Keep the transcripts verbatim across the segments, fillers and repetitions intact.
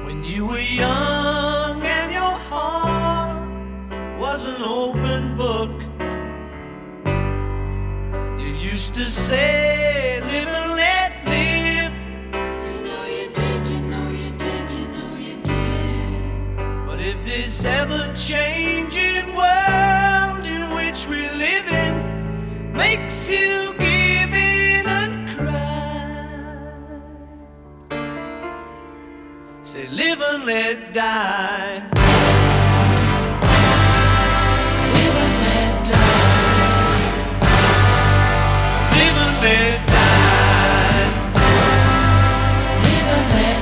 When you were young and your heart was an open book, you used to say, live and let live. You know you did, you know you did, you know you did. But if this ever-changing world in which we live in makes you give in and cry, say live and let die. Live and let die. Live and let die. Live and let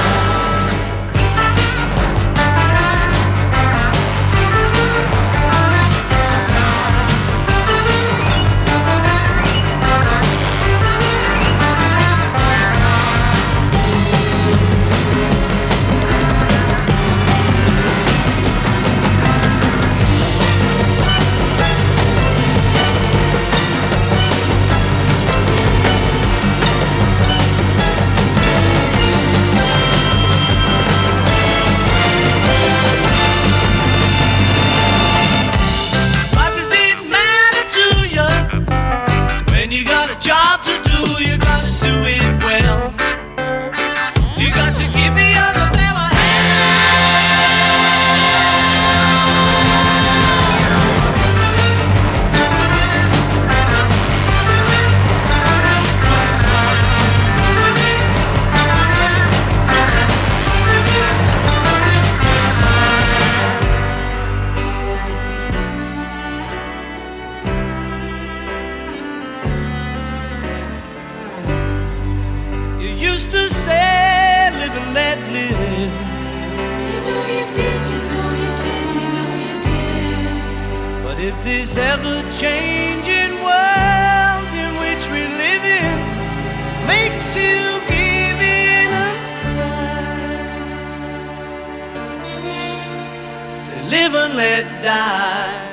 job to do, you gotta do it well. You got to give the other fella used to say, live and let live. You know you did, you know you did, you know you did. But if this ever-changing world in which we live in makes you give in and cry, say live and let die.